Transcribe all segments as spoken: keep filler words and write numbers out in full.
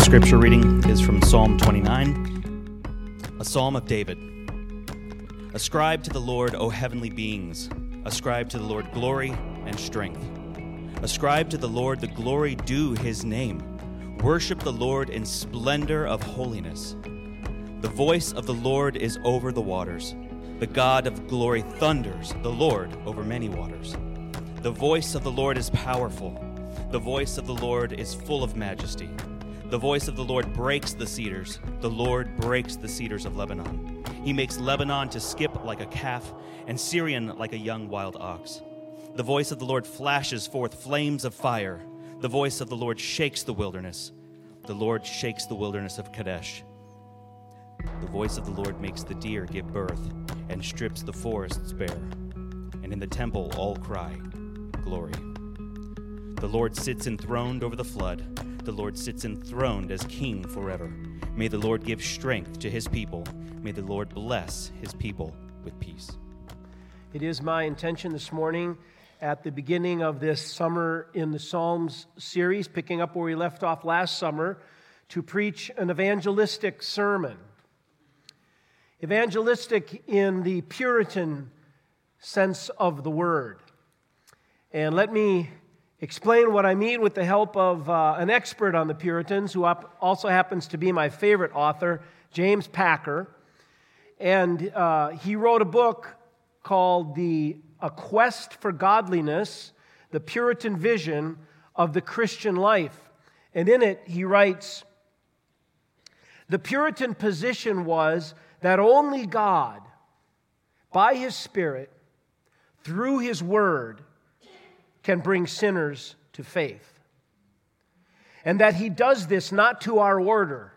scripture reading is from Psalm twenty-nine, a psalm of David. Ascribe to the Lord, O heavenly beings. Ascribe to the Lord glory and strength. Ascribe to the Lord the glory due his name. Worship the Lord in splendor of holiness. The voice of the Lord is over the waters. The God of glory thunders, the Lord over many waters. The voice of the Lord is powerful. The voice of the Lord is full of majesty. The voice of the Lord breaks the cedars. The Lord breaks the cedars of Lebanon. He makes Lebanon to skip like a calf, and Syrian like a young wild ox. The voice of the Lord flashes forth flames of fire. The voice of the Lord shakes the wilderness. The Lord shakes the wilderness of Kadesh. The voice of the Lord makes the deer give birth, and strips the forests bare. And in the temple all cry, glory. The Lord sits enthroned over the flood. The Lord sits enthroned as king forever. May the Lord give strength to his people. May the Lord bless his people with peace. It is my intention this morning, at the beginning of this Summer in the Psalms series, picking up where we left off last summer, to preach an evangelistic sermon. Evangelistic in the Puritan sense of the word. And let me explain what I mean with the help of uh, an expert on the Puritans, who op- also happens to be my favorite author, James Packer. And uh, he wrote a book called The A Quest for Godliness, The Puritan Vision of the Christian Life. And in it, he writes, the Puritan position was that only God, by His Spirit, through His Word, can bring sinners to faith. And that He does this not to our order,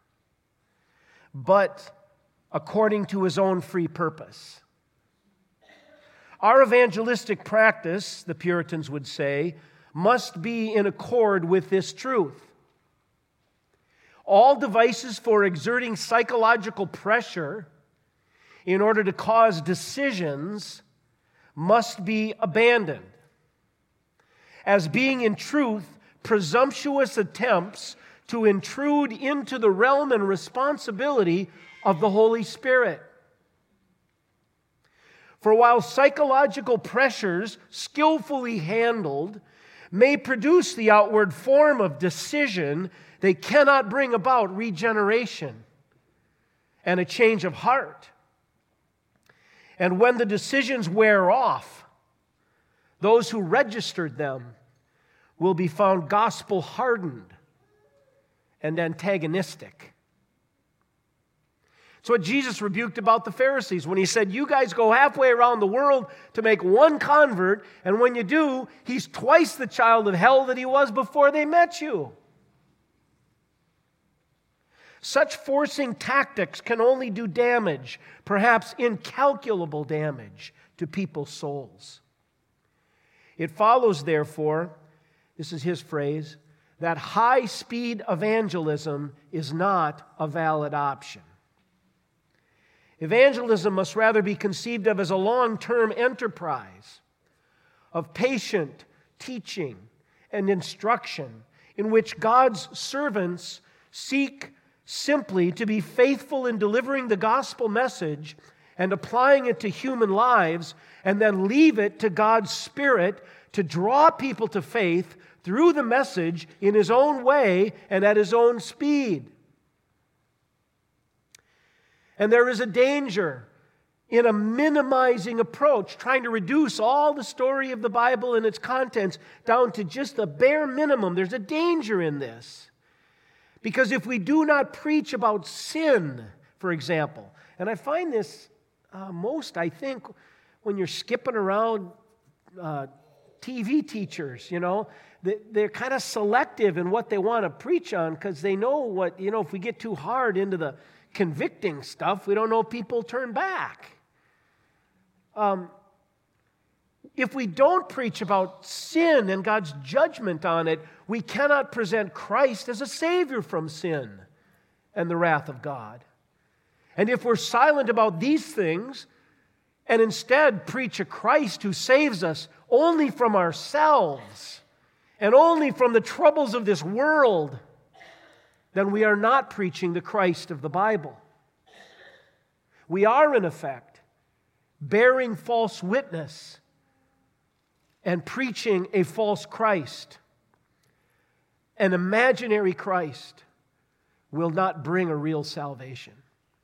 but according to His own free purpose. Our evangelistic practice, the Puritans would say, must be in accord with this truth. All devices for exerting psychological pressure in order to cause decisions must be abandoned, as being in truth presumptuous attempts to intrude into the realm and responsibility of the Holy Spirit. For while psychological pressures, skillfully handled, may produce the outward form of decision, they cannot bring about regeneration and a change of heart. And when the decisions wear off, those who registered them will be found gospel-hardened and antagonistic. It's what Jesus rebuked about the Pharisees when He said, you guys go halfway around the world to make one convert, and when you do, he's twice the child of hell that he was before they met you. Such forcing tactics can only do damage, perhaps incalculable damage, to people's souls. It follows, therefore, this is his phrase, that high-speed evangelism is not a valid option. Evangelism must rather be conceived of as a long-term enterprise of patient teaching and instruction in which God's servants seek simply to be faithful in delivering the gospel message and applying it to human lives, and then leave it to God's Spirit to draw people to faith through the message in His own way and at His own speed. And there is a danger in a minimizing approach, trying to reduce all the story of the Bible and its contents down to just the bare minimum. There's a danger in this. Because if we do not preach about sin, for example, and I find this uh, most, I think, when you're skipping around uh, T V teachers, you know, they, they're kind of selective in what they want to preach on because they know what, you know, if we get too hard into the convicting stuff, we don't know if people turn back. Um, if we don't preach about sin and God's judgment on it, we cannot present Christ as a Savior from sin and the wrath of God. And if we're silent about these things and instead preach a Christ who saves us only from ourselves and only from the troubles of this world, then we are not preaching the Christ of the Bible. We are, in effect, bearing false witness and preaching a false Christ. An imaginary Christ will not bring a real salvation.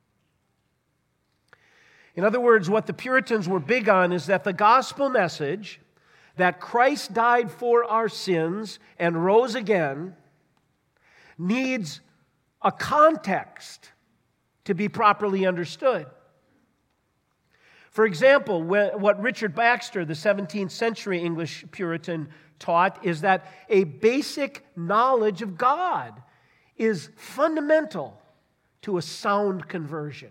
In other words, what the Puritans were big on is that the gospel message that Christ died for our sins and rose again needs a context to be properly understood. For example, what Richard Baxter, the seventeenth century English Puritan, taught is that a basic knowledge of God is fundamental to a sound conversion.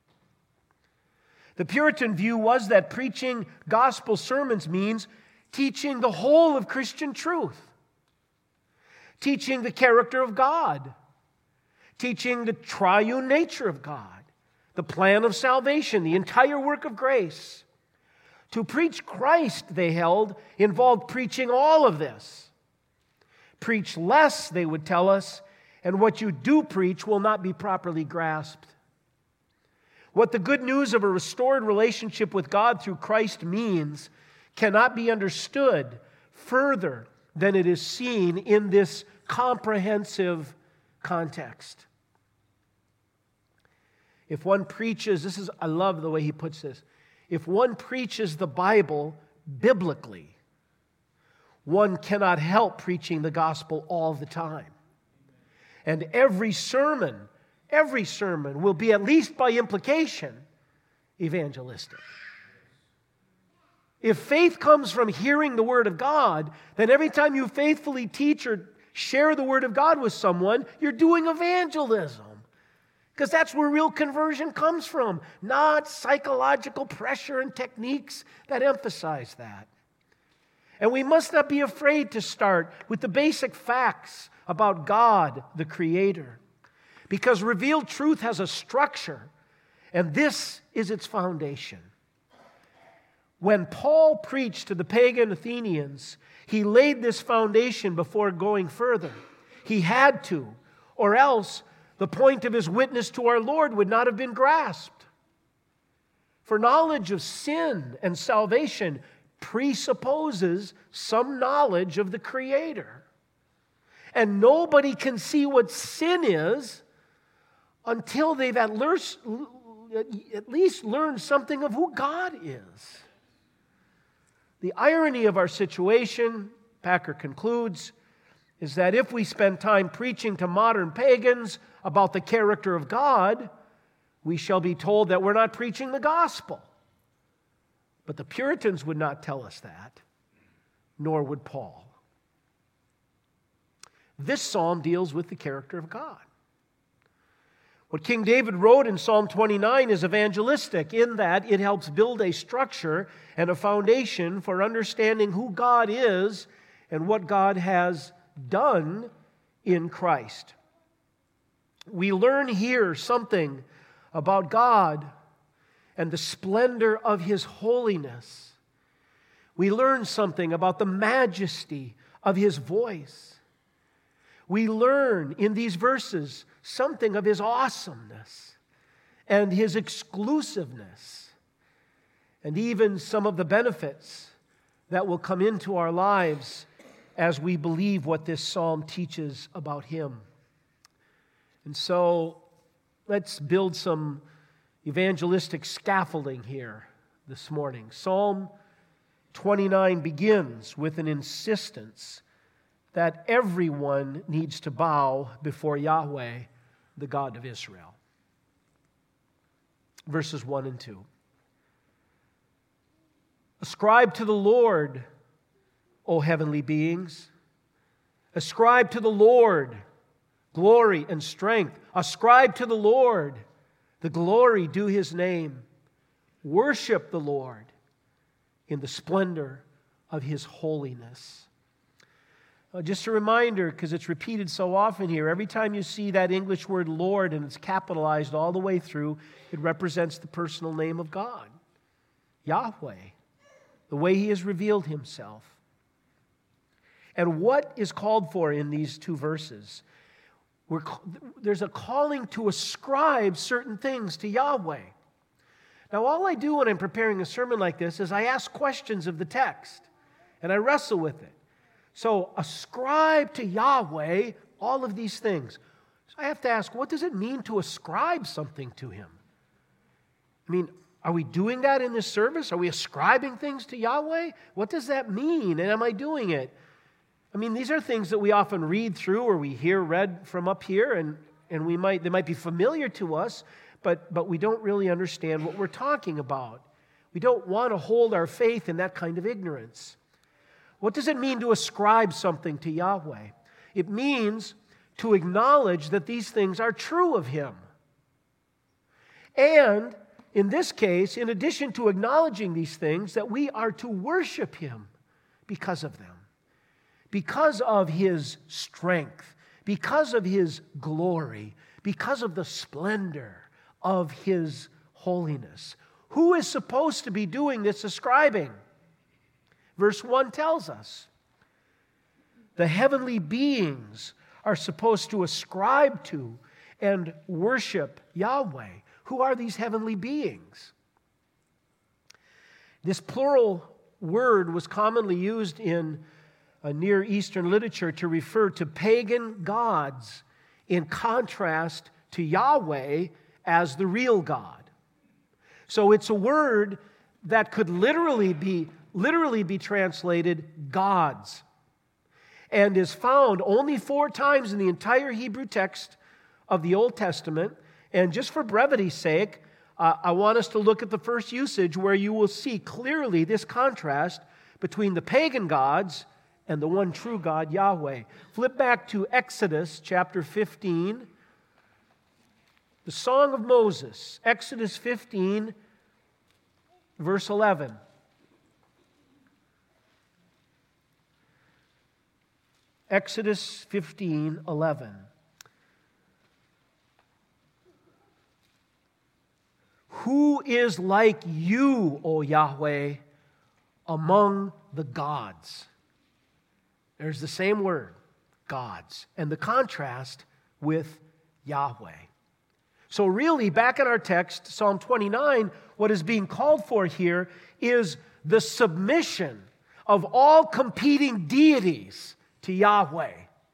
The Puritan view was that preaching gospel sermons means teaching the whole of Christian truth, teaching the character of God, teaching the triune nature of God, the plan of salvation, the entire work of grace. To preach Christ, they held, involved preaching all of this. Preach less, they would tell us, and what you do preach will not be properly grasped. What the good news of a restored relationship with God through Christ means cannot be understood further than it is seen in this comprehensive context. If one preaches, this is, I love the way he puts this, if one preaches the Bible biblically, one cannot help preaching the gospel all the time. And every sermon, every sermon will be, at least by implication, evangelistic. If faith comes from hearing the Word of God, then every time you faithfully teach or share the Word of God with someone, you're doing evangelism. Because that's where real conversion comes from, not psychological pressure and techniques that emphasize that. And we must not be afraid to start with the basic facts about God, the Creator, because revealed truth has a structure, and this is its foundation. When Paul preached to the pagan Athenians, he laid this foundation before going further. He had to, or else the point of his witness to our Lord would not have been grasped. For knowledge of sin and salvation presupposes some knowledge of the Creator. And nobody can see what sin is until they've at least learned something of who God is. The irony of our situation, Packer concludes, is that if we spend time preaching to modern pagans about the character of God, we shall be told that we're not preaching the gospel. But the Puritans would not tell us that, nor would Paul. This psalm deals with the character of God. What King David wrote in Psalm twenty-nine is evangelistic in that it helps build a structure and a foundation for understanding who God is and what God has done in Christ. We learn here something about God and the splendor of His holiness. We learn something about the majesty of His voice. We learn in these verses something of His awesomeness and His exclusiveness, and even some of the benefits that will come into our lives as we believe what this psalm teaches about Him. And so let's build some evangelistic scaffolding here this morning. Psalm twenty-nine begins with an insistence that everyone needs to bow before Yahweh, the God of Israel. Verses one and two. Ascribe to the Lord, O heavenly beings. Ascribe to the Lord glory and strength. Ascribe to the Lord the glory due His name. Worship the Lord in the splendor of His holiness. Uh, just a reminder, because it's repeated so often here, every time you see that English word Lord and it's capitalized all the way through, it represents the personal name of God, Yahweh, the way He has revealed Himself. And what is called for in these two verses? We're, there's a calling to ascribe certain things to Yahweh. Now, all I do when I'm preparing a sermon like this is I ask questions of the text, and I wrestle with it. So, ascribe to Yahweh all of these things. So I have to ask, what does it mean to ascribe something to Him? I mean, are we doing that in this service? Are we ascribing things to Yahweh? What does that mean, and am I doing it? I mean, these are things that we often read through or we hear read from up here, and, and we might they might be familiar to us, but, but we don't really understand what we're talking about. We don't want to hold our faith in that kind of ignorance. What does it mean to ascribe something to Yahweh? It means to acknowledge that these things are true of Him. And in this case, in addition to acknowledging these things, that we are to worship Him because of them. Because of His strength, because of His glory, because of the splendor of His holiness. Who is supposed to be doing this ascribing? Verse one tells us the heavenly beings are supposed to ascribe to and worship Yahweh. Who are these heavenly beings? This plural word was commonly used in a Near Eastern literature to refer to pagan gods in contrast to Yahweh as the real God. So it's a word that could literally be literally be translated gods, and is found only four times in the entire Hebrew text of the Old Testament. And just for brevity's sake, uh, I want us to look at the first usage where you will see clearly this contrast between the pagan gods and the one true God, Yahweh. Flip back to Exodus chapter fifteen, the Song of Moses, Exodus fifteen, verse eleven. Exodus fifteen, eleven. Who is like you, O Yahweh, among the gods? There's the same word, gods, and the contrast with Yahweh. So really, back in our text, Psalm twenty-nine, what is being called for here is the submission of all competing deities to Yahweh.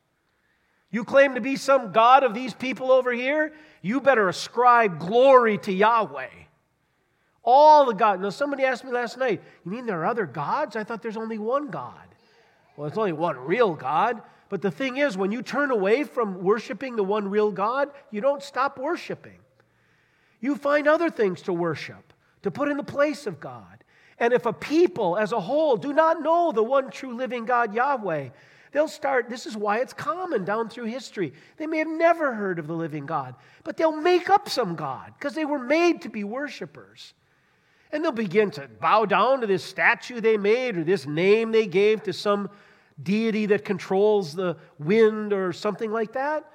You claim to be some god of these people over here? You better ascribe glory to Yahweh. All the gods. Now, somebody asked me last night, you mean there are other gods? I thought there's only one God. Well, it's only one real God. But the thing is, when you turn away from worshiping the one real God, you don't stop worshiping. You find other things to worship, to put in the place of God. And if a people as a whole do not know the one true living God, Yahweh, they'll start, this is why it's common down through history. They may have never heard of the living God, but they'll make up some God because they were made to be worshipers. And they'll begin to bow down to this statue they made or this name they gave to some deity that controls the wind or something like that.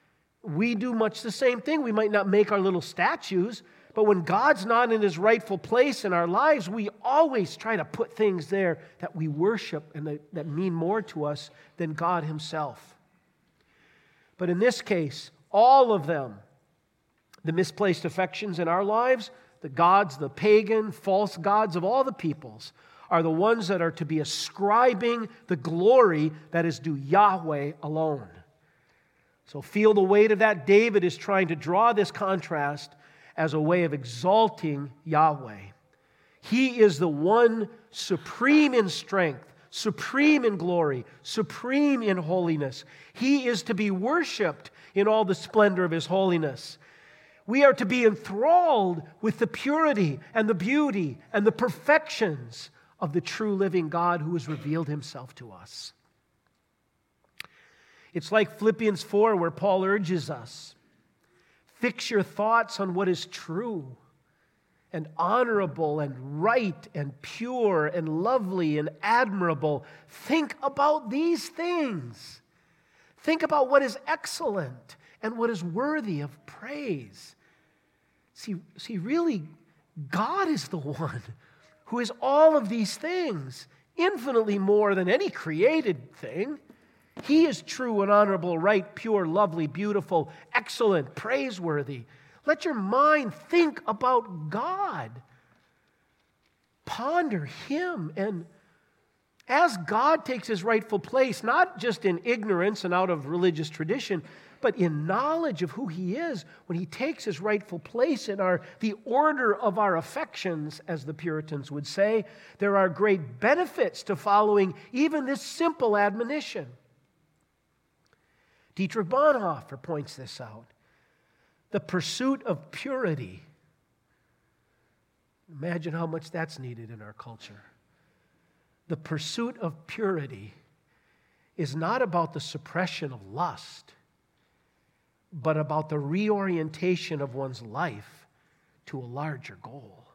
We do much the same thing. We might not make our little statues, but when God's not in His rightful place in our lives, we always try to put things there that we worship and that, that mean more to us than God Himself. But in this case, all of them, the misplaced affections in our lives, the gods, the pagan, false gods of all the peoples, are the ones that are to be ascribing the glory that is due Yahweh alone. So feel the weight of that. David is trying to draw this contrast as a way of exalting Yahweh. He is the one supreme in strength, supreme in glory, supreme in holiness. He is to be worshiped in all the splendor of His holiness. We are to be enthralled with the purity and the beauty and the perfections of the true living God who has revealed Himself to us. It's like Philippians four, where Paul urges us, fix your thoughts on what is true and honorable and right and pure and lovely and admirable. Think about these things. Think about what is excellent and what is worthy of praise. See, see, really, God is the one who is all of these things, infinitely more than any created thing. He is true and honorable, right, pure, lovely, beautiful, excellent, praiseworthy. Let your mind think about God. Ponder Him. And as God takes His rightful place, not just in ignorance and out of religious tradition, but in knowledge of who He is, when He takes His rightful place in our the order of our affections, as the Puritans would say, there are great benefits to following even this simple admonition. Dietrich Bonhoeffer points this out. The pursuit of purity. Imagine how much that's needed in our culture. The pursuit of purity is not about the suppression of lust, but about the reorientation of one's life to a larger goal.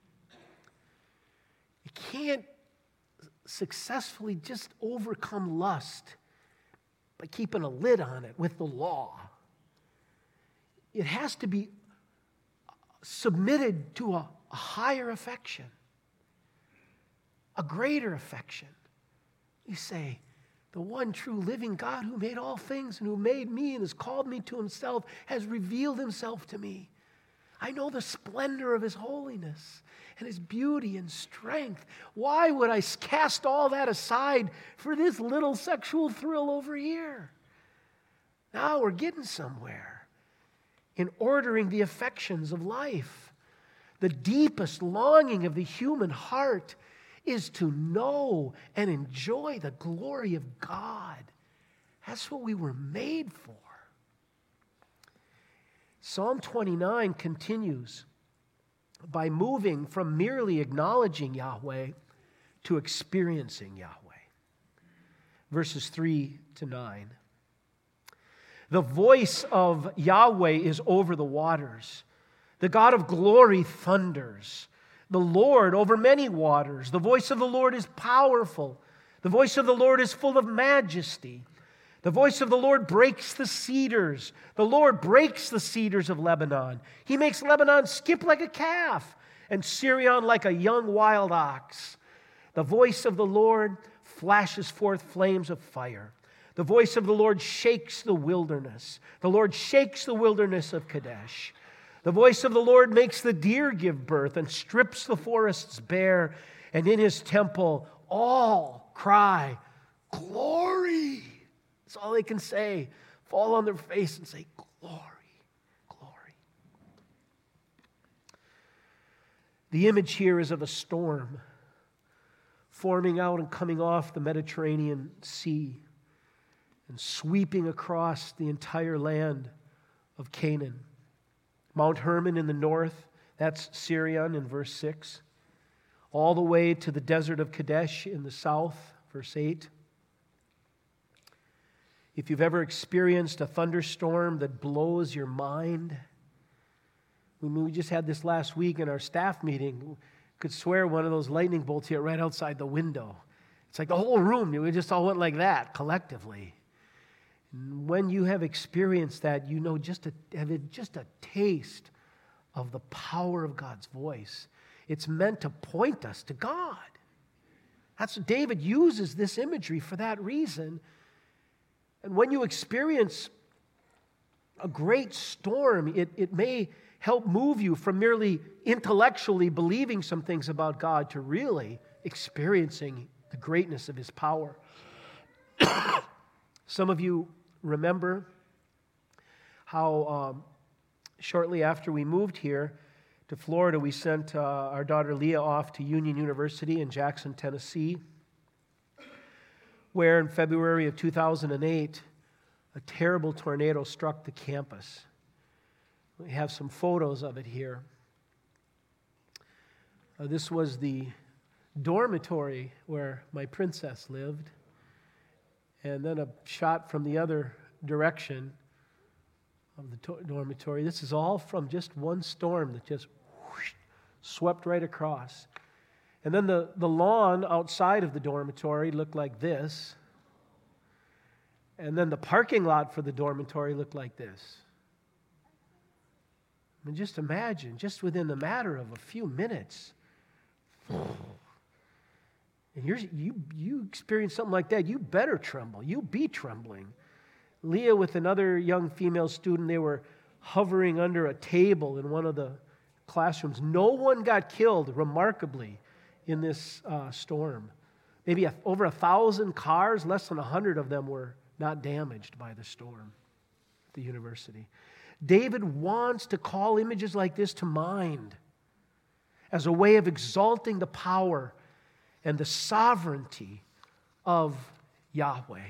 You can't successfully just overcome lust by keeping a lid on it with the law. It has to be submitted to a, a higher affection, a greater affection. You say, the one true living God who made all things and who made me and has called me to Himself has revealed Himself to me. I know the splendor of His holiness and His beauty and strength. Why would I cast all that aside for this little sexual thrill over here? Now we're getting somewhere in ordering the affections of life. The deepest longing of the human heart is to know and enjoy the glory of God. That's what we were made for. Psalm twenty-nine continues by moving from merely acknowledging Yahweh to experiencing Yahweh. Verses three to nine. The voice of Yahweh is over the waters. The God of glory thunders. The Lord over many waters. The voice of the Lord is powerful. The voice of the Lord is full of majesty. The voice of the Lord breaks the cedars. The Lord breaks the cedars of Lebanon. He makes Lebanon skip like a calf and Sirion like a young wild ox. The voice of the Lord flashes forth flames of fire. The voice of the Lord shakes the wilderness. The Lord shakes the wilderness of Kadesh. The voice of the Lord makes the deer give birth and strips the forests bare. And in His temple, all cry, glory. That's all they can say. Fall on their face and say, glory, glory. The image here is of a storm forming out and coming off the Mediterranean Sea and sweeping across the entire land of Canaan. Mount Hermon in the north, that's Sirion in verse six. All the way to the desert of Kadesh in the south, verse eight. If you've ever experienced a thunderstorm that blows your mind, I mean, we just had this last week in our staff meeting. Could swear one of those lightning bolts hit right outside the window. It's like the whole room, we just all went like that collectively. And when you have experienced that, you know just a, have it just a taste of the power of God's voice. It's meant to point us to God. That's what David uses this imagery for that reason. And when you experience a great storm, it, it may help move you from merely intellectually believing some things about God to really experiencing the greatness of His power. Some of you remember how um, shortly after we moved here to Florida, we sent uh, our daughter Leah off to Union University in Jackson, Tennessee, where in February of two thousand eight, a terrible tornado struck the campus. We have some photos of it here. Uh, this was the dormitory where my princess lived. And then a shot from the other direction of the to- dormitory. This is all from just one storm that just whoosh, swept right across. And then the, the lawn outside of the dormitory looked like this. And then the parking lot for the dormitory looked like this. I mean, just imagine, just within the matter of a few minutes, And you're, you you experience something like that, you better tremble. You be trembling. Leah with another young female student, they were hovering under a table in one of the classrooms. No one got killed, remarkably, in this uh, storm. Maybe a, over a thousand cars, less than a hundred of them were not damaged by the storm at the university. David wants to call images like this to mind as a way of exalting the power and the sovereignty of Yahweh.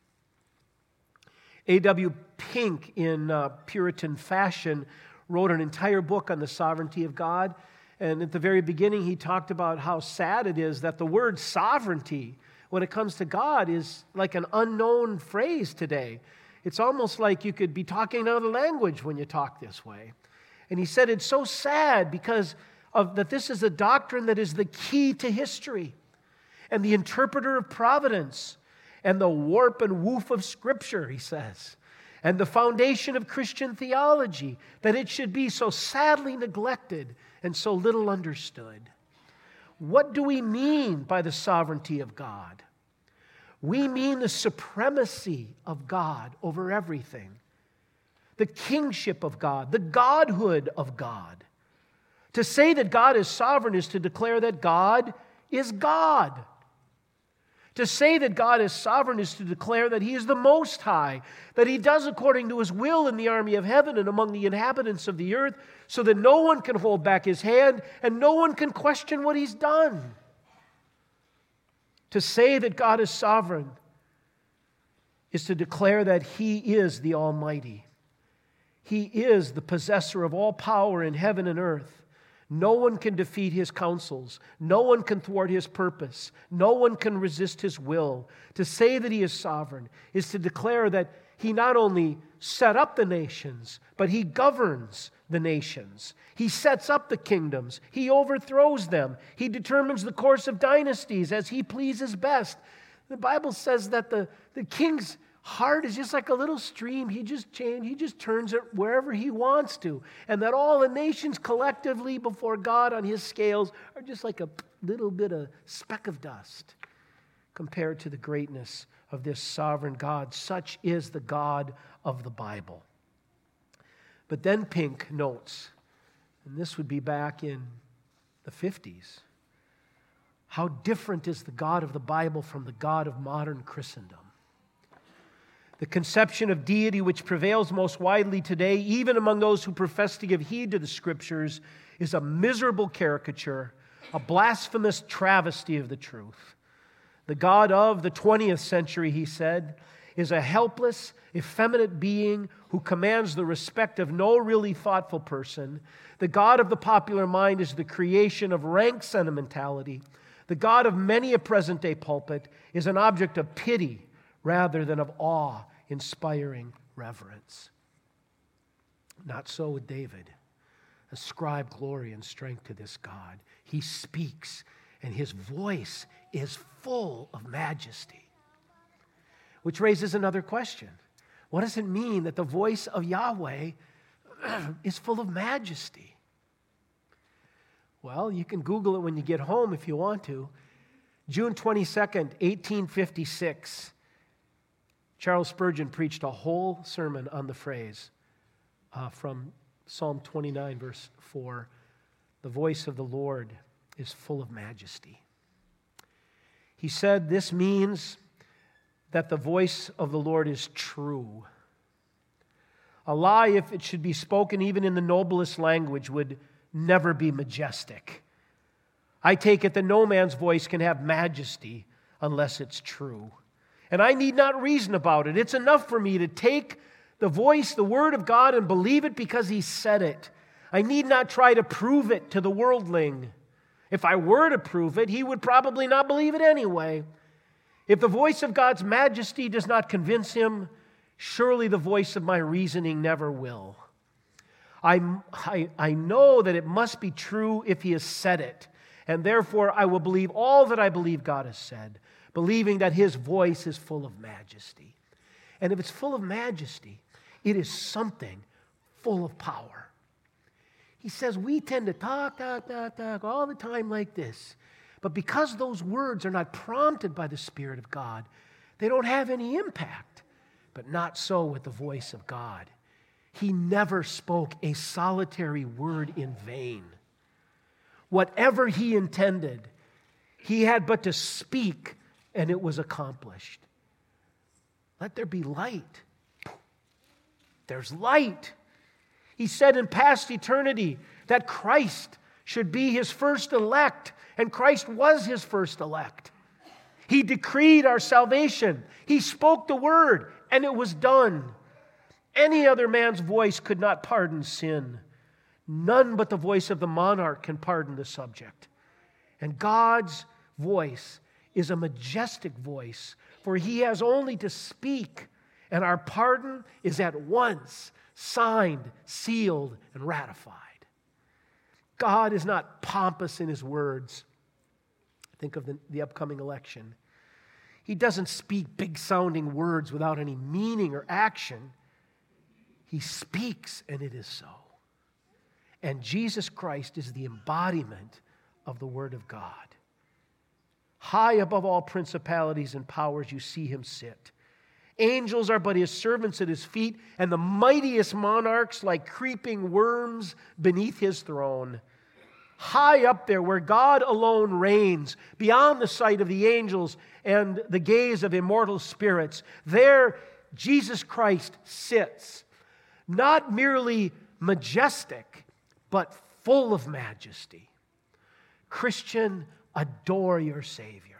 A W Pink, in uh, Puritan fashion, wrote an entire book on the sovereignty of God. And at the very beginning, he talked about how sad it is that the word sovereignty, when it comes to God, is like an unknown phrase today. It's almost like you could be talking another language when you talk this way. And he said it's so sad because of that this is a doctrine that is the key to history and the interpreter of providence and the warp and woof of Scripture, he says, and the foundation of Christian theology, that it should be so sadly neglected and so little understood. What do we mean by the sovereignty of God? We mean the supremacy of God over everything, the kingship of God, the godhood of God. To say that God is sovereign is to declare that God is God. To say that God is sovereign is to declare that He is the Most High, that He does according to His will in the army of heaven and among the inhabitants of the earth, so that no one can hold back His hand and no one can question what He's done. To say that God is sovereign is to declare that He is the Almighty. He is the possessor of all power in heaven and earth. No one can defeat His counsels. No one can thwart His purpose. No one can resist His will. To say that He is sovereign is to declare that He not only set up the nations, but He governs the nations. He sets up the kingdoms. He overthrows them. He determines the course of dynasties as He pleases best. The Bible says that the, the king's heart is just like a little stream. He just change, he just turns it wherever he wants to. And that all the nations collectively before God on His scales are just like a little bit of speck of dust compared to the greatness of this sovereign God. Such is the God of the Bible. But then Pink notes, and this would be back in the fifties, how different is the God of the Bible from the God of modern Christendom. The conception of deity which prevails most widely today, even among those who profess to give heed to the Scriptures, is a miserable caricature, a blasphemous travesty of the truth. The God of the twentieth century, he said, is a helpless, effeminate being who commands the respect of no really thoughtful person. The God of the popular mind is the creation of rank sentimentality. The God of many a present-day pulpit is an object of pity rather than of awe-inspiring reverence. Not so with David. Ascribe glory and strength to this God. He speaks, and His voice is full of majesty. Which raises another question. What does it mean that the voice of Yahweh is full of majesty? Well, you can Google it when you get home if you want to. June twenty-second, eighteen fifty-six, Charles Spurgeon preached a whole sermon on the phrase uh, from Psalm twenty-nine, verse four. The voice of the Lord is full of majesty. He said this means that the voice of the Lord is true. A lie, if it should be spoken even in the noblest language, would never be majestic. I take it that no man's voice can have majesty unless it's true. And I need not reason about it. It's enough for me to take the voice, the Word of God, and believe it because He said it. I need not try to prove it to the worldling. If I were to prove it, he would probably not believe it anyway. If the voice of God's majesty does not convince him, surely the voice of my reasoning never will. I, I, I know that it must be true if He has said it, and therefore I will believe all that I believe God has said, believing that His voice is full of majesty. And if it's full of majesty, it is something full of power. He says we tend to talk, talk, talk, talk all the time like this. But because those words are not prompted by the Spirit of God, they don't have any impact. But not so with the voice of God. He never spoke a solitary word in vain. Whatever he intended, he had but to speak, and it was accomplished. Let there be light. There's light. He said in past eternity that Christ should be his first elect, and Christ was his first elect. He decreed our salvation. He spoke the word, and it was done. Any other man's voice could not pardon sin. None but the voice of the monarch can pardon the subject. And God's voice is a majestic voice, for he has only to speak, and our pardon is at once signed, sealed, and ratified. God is not pompous in his words. Think of the, the upcoming election. He doesn't speak big-sounding words without any meaning or action. He speaks, and it is so. And Jesus Christ is the embodiment of the Word of God. High above all principalities and powers, you see him sit. Angels are but his servants at his feet, and the mightiest monarchs like creeping worms beneath his throne. High up there where God alone reigns, beyond the sight of the angels and the gaze of immortal spirits, there Jesus Christ sits, not merely majestic, but full of majesty. Christian, adore your Savior.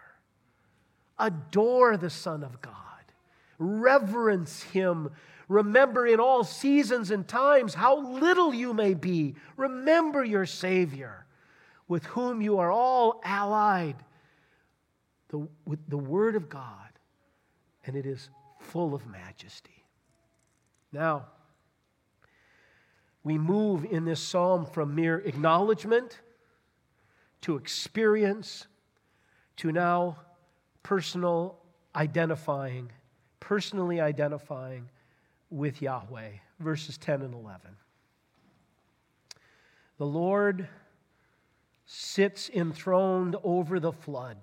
Adore the Son of God. Reverence him. Remember in all seasons and times how little you may be. Remember your Savior, with whom you are all allied the, with the Word of God, and it is full of majesty. Now, we move in this psalm from mere acknowledgement to experience to now personal identifying, personally identifying with Yahweh. Verses ten and eleven. The Lord sits enthroned over the flood.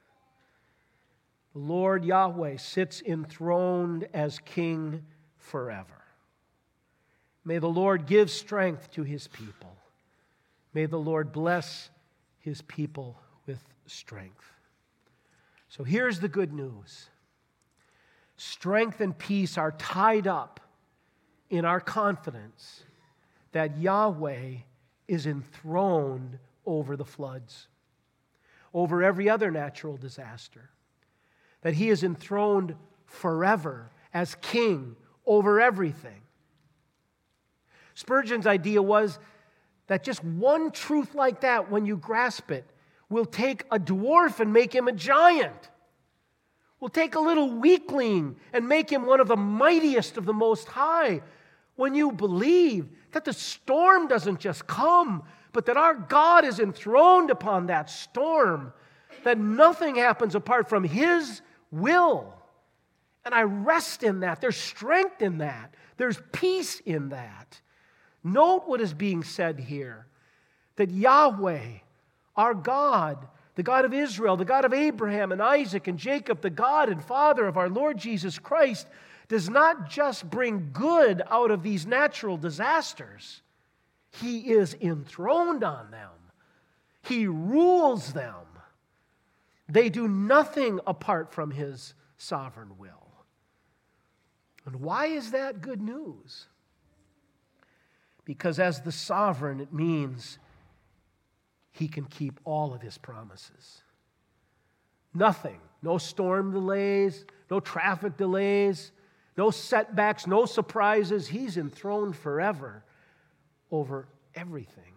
The Lord Yahweh sits enthroned as King forever. May the Lord give strength to his people. May the Lord bless his people with strength. So here's the good news. Strength and peace are tied up in our confidence that Yahweh is enthroned over the floods, over every other natural disaster, that he is enthroned forever as king over everything. Spurgeon's idea was that just one truth like that, when you grasp it, will take a dwarf and make him a giant. Will take a little weakling and make him one of the mightiest of the Most High. When you believe that the storm doesn't just come, but that our God is enthroned upon that storm, that nothing happens apart from his will. And I rest in that. There's strength in that. There's peace in that. Note what is being said here, that Yahweh, our God, the God of Israel, the God of Abraham and Isaac and Jacob, the God and Father of our Lord Jesus Christ, does not just bring good out of these natural disasters. He is enthroned on them. He rules them. They do nothing apart from his sovereign will. And why is that good news? Because as the sovereign, it means he can keep all of his promises. Nothing. No storm delays, no traffic delays, no setbacks, no surprises. He's enthroned forever over everything.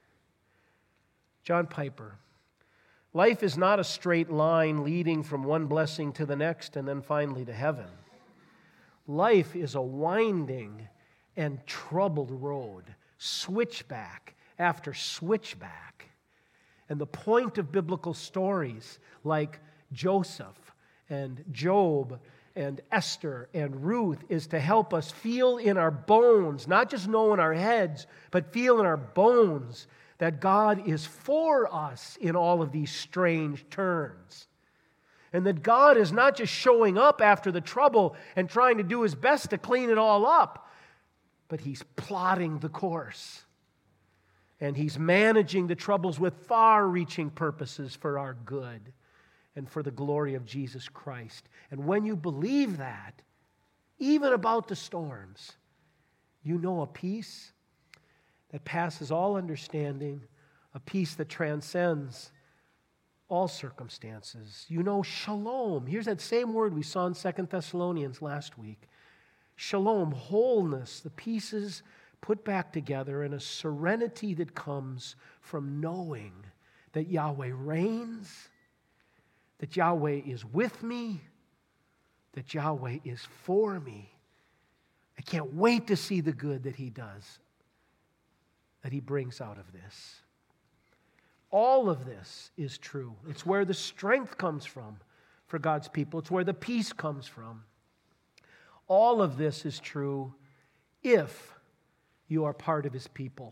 John Piper. Life is not a straight line leading from one blessing to the next and then finally to heaven. Life is a winding and troubled road, switchback after switchback. And the point of biblical stories like Joseph and Job and Esther and Ruth is to help us feel in our bones, not just know in our heads, but feel in our bones that God is for us in all of these strange turns. And that God is not just showing up after the trouble and trying to do His best to clean it all up, but He's plotting the course. And He's managing the troubles with far-reaching purposes for our good and for the glory of Jesus Christ. And when you believe that, even about the storms, you know a peace that passes all understanding, a peace that transcends all circumstances. You know shalom. Here's that same word we saw in Second Thessalonians last week. Shalom, wholeness, the pieces put back together, and a serenity that comes from knowing that Yahweh reigns, that Yahweh is with me, that Yahweh is for me. I can't wait to see the good that He does, that He brings out of this. All of this is true. It's where the strength comes from for God's people. It's where the peace comes from. All of this is true if you are part of His people.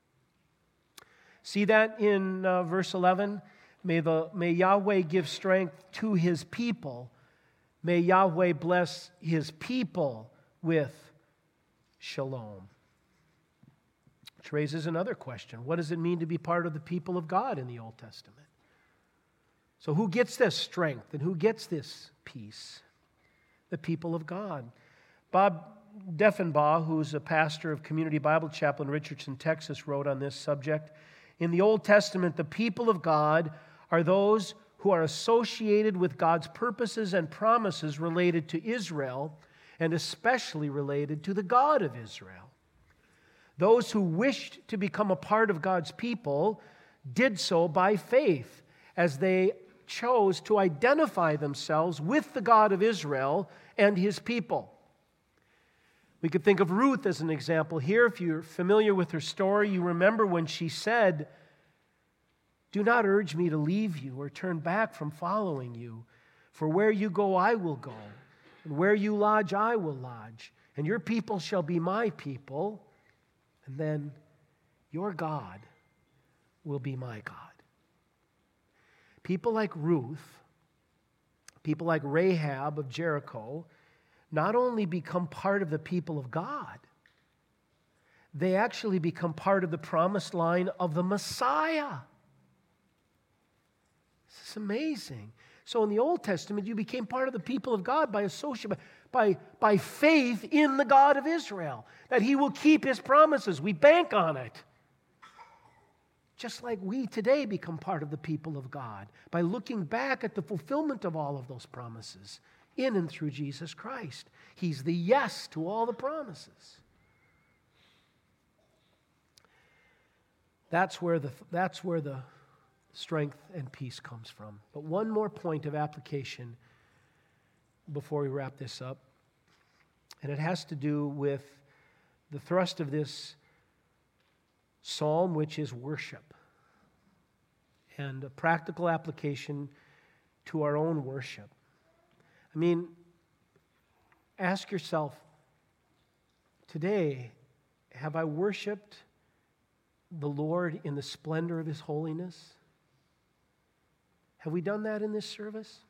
See that in uh, verse eleven? May, the, may Yahweh give strength to His people. May Yahweh bless His people with shalom. Which raises another question. What does it mean to be part of the people of God in the Old Testament? So who gets this strength and who gets this peace? The people of God. Bob Deffenbaugh, who's a pastor of Community Bible Chapel in Richardson, Texas, wrote on this subject. In the Old Testament, the people of God are those who are associated with God's purposes and promises related to Israel, and especially related to the God of Israel. Those who wished to become a part of God's people did so by faith, as they chose to identify themselves with the God of Israel and His people. We could think of Ruth as an example here. If you're familiar with her story, you remember when she said, "Do not urge me to leave you or turn back from following you, for where you go I will go, and where you lodge I will lodge, and your people shall be my people, and then your God will be my God." People like Ruth, people like Rahab of Jericho, not only become part of the people of God, they actually become part of the promised line of the Messiah. This is amazing. So in the Old Testament, you became part of the people of God by association, by, by faith in the God of Israel, that He will keep His promises. We bank on it. Just like we today become part of the people of God by looking back at the fulfillment of all of those promises in and through Jesus Christ. He's the yes to all the promises. That's where the, that's where the strength and peace comes from. But one more point of application before we wrap this up, and it has to do with the thrust of this psalm, which is worship, and a practical application to our own worship. I mean, ask yourself, today, have I worshiped the Lord in the splendor of His holiness? Have we done that in this service?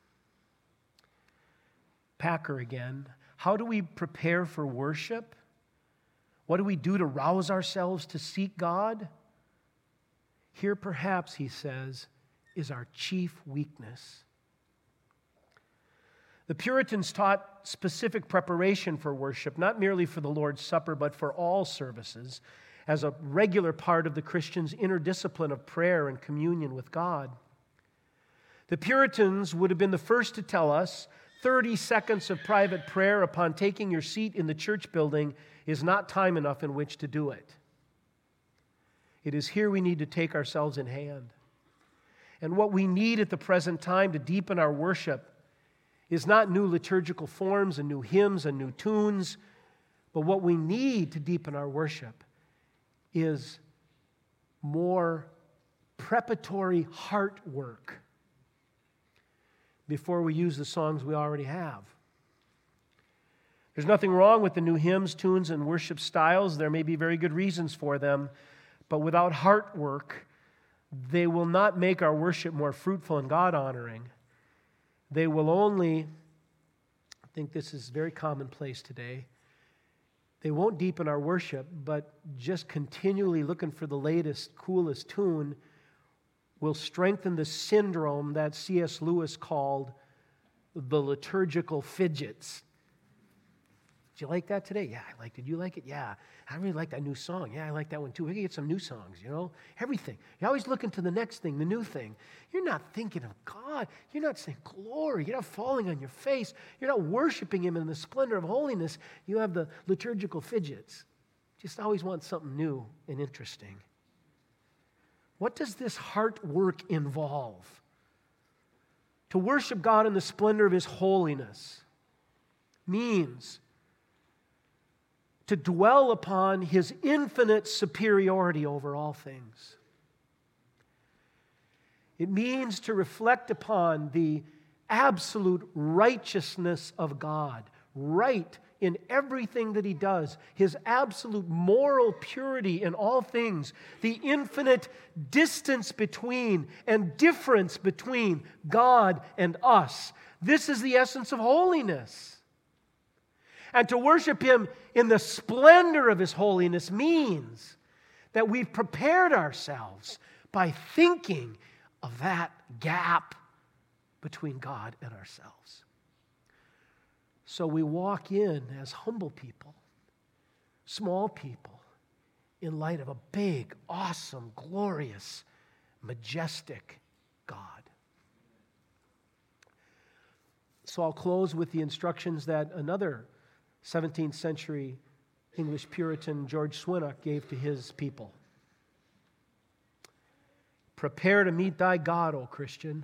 Packer again. How do we prepare for worship? What do we do to rouse ourselves to seek God? Here perhaps, he says, is our chief weakness. The Puritans taught specific preparation for worship, not merely for the Lord's Supper, but for all services, as a regular part of the Christian's inner discipline of prayer and communion with God. The Puritans would have been the first to tell us thirty seconds of private prayer upon taking your seat in the church building is not time enough in which to do it. It is here we need to take ourselves in hand. And what we need at the present time to deepen our worship is not new liturgical forms and new hymns and new tunes, but what we need to deepen our worship is more preparatory heart work before we use the songs we already have. There's nothing wrong with the new hymns, tunes, and worship styles. There may be very good reasons for them, but without heart work, they will not make our worship more fruitful and God-honoring. They will only, I think this is very commonplace today, they won't deepen our worship, but just continually looking for the latest, coolest tune will strengthen the syndrome that C S Lewis called the liturgical fidgets. Did you like that today? Yeah, I liked it. You like it? Yeah. I really like that new song. Yeah, I like that one too. We can get some new songs, you know? Everything. You're always looking to the next thing, the new thing. You're not thinking of God. You're not saying glory. You're not falling on your face. You're not worshiping Him in the splendor of holiness. You have the liturgical fidgets. Just always want something new and interesting. What does this heart work involve? To worship God in the splendor of His holiness means to dwell upon His infinite superiority over all things. It means to reflect upon the absolute righteousness of God, right in everything that He does, His absolute moral purity in all things, the infinite distance between and difference between God and us. This is the essence of holiness. And to worship Him in the splendor of His holiness means that we've prepared ourselves by thinking of that gap between God and ourselves. So we walk in as humble people, small people, in light of a big, awesome, glorious, majestic God. So I'll close with the instructions that another seventeenth century English Puritan, George Swinnock, gave to his people. Prepare to meet thy God, O Christian.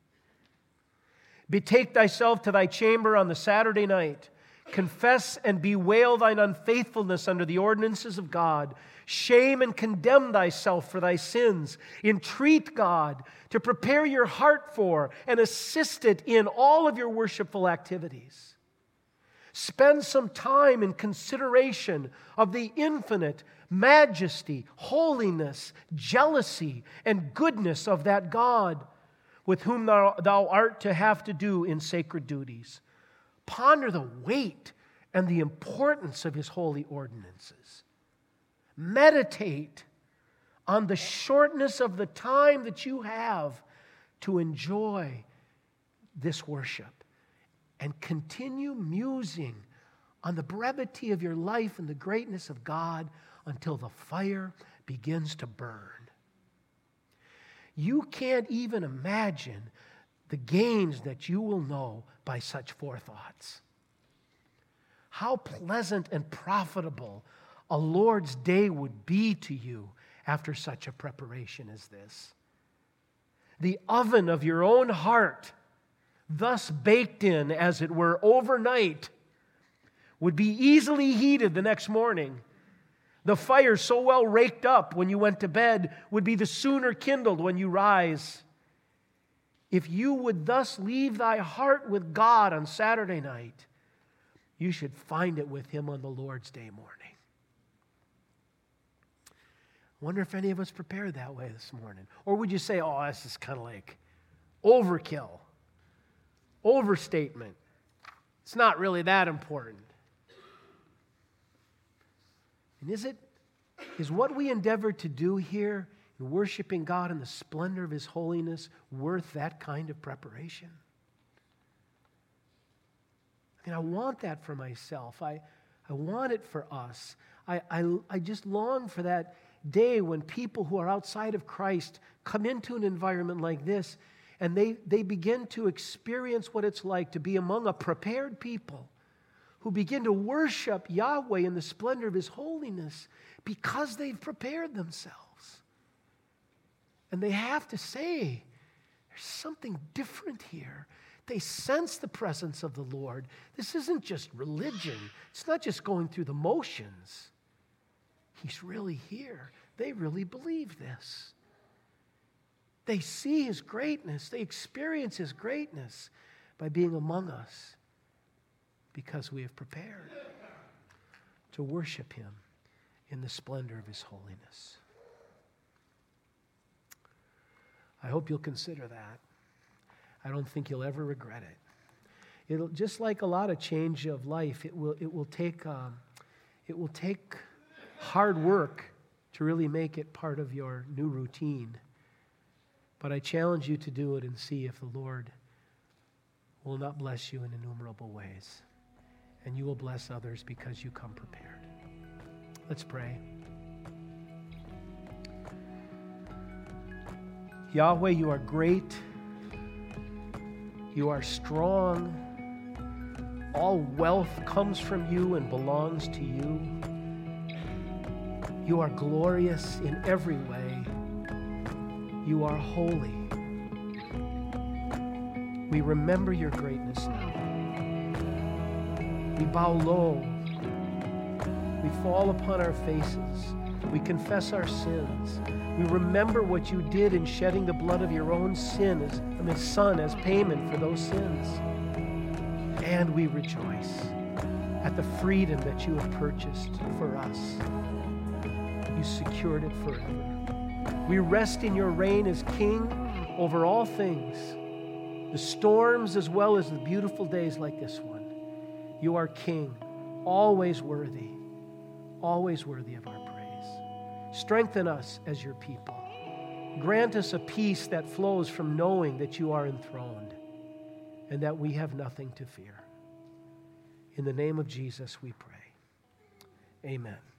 Betake thyself to thy chamber on the Saturday night. Confess and bewail thine unfaithfulness under the ordinances of God. Shame and condemn thyself for thy sins. Entreat God to prepare your heart for and assist it in all of your worshipful activities. Spend some time in consideration of the infinite majesty, holiness, jealousy, and goodness of that God with whom thou, thou art to have to do in sacred duties. Ponder the weight and the importance of His holy ordinances. Meditate on the shortness of the time that you have to enjoy this worship. And continue musing on the brevity of your life and the greatness of God until the fire begins to burn. You can't even imagine the gains that you will know by such forethoughts. How pleasant and profitable a Lord's day would be to you after such a preparation as this. The oven of your own heart, thus baked in, as it were, overnight, would be easily heated the next morning. The fire so well raked up when you went to bed would be the sooner kindled when you rise. If you would thus leave thy heart with God on Saturday night, you should find it with Him on the Lord's Day morning. I wonder if any of us prepared that way this morning. Or would you say, oh, this is kind of like overkill, overstatement. It's not really that important. And is it, is what we endeavor to do here in worshiping God in the splendor of His holiness worth that kind of preparation? And I want that for myself. I, I want it for us. I, I, I just long for that day when people who are outside of Christ come into an environment like this and they, they begin to experience what it's like to be among a prepared people who begin to worship Yahweh in the splendor of His holiness because they've prepared themselves. And they have to say, there's something different here. They sense the presence of the Lord. This isn't just religion. It's not just going through the motions. He's really here. They really believe this. They see His greatness. They experience His greatness by being among us because we have prepared to worship Him in the splendor of His holiness. I hope you'll consider that. I don't think you'll ever regret it. It'll, just like a lot of change of life, it will, it will take, um, it will take hard work to really make it part of your new routine. But I challenge you to do it and see if the Lord will not bless you in innumerable ways. And you will bless others because you come prepared. Let's pray. Yahweh, you are great. You are strong. All wealth comes from you and belongs to you. You are glorious in every way. You are holy. We remember your greatness now. We bow low. We fall upon our faces. We confess our sins. We remember what you did in shedding the blood of your own sin as, and his Son as payment for those sins. And we rejoice at the freedom that you have purchased for us. You secured it forever. We rest in your reign as King over all things, the storms as well as the beautiful days like this one. You are King, always worthy, always worthy of our praise. Strengthen us as your people. Grant us a peace that flows from knowing that you are enthroned and that we have nothing to fear. In the name of Jesus we pray. Amen.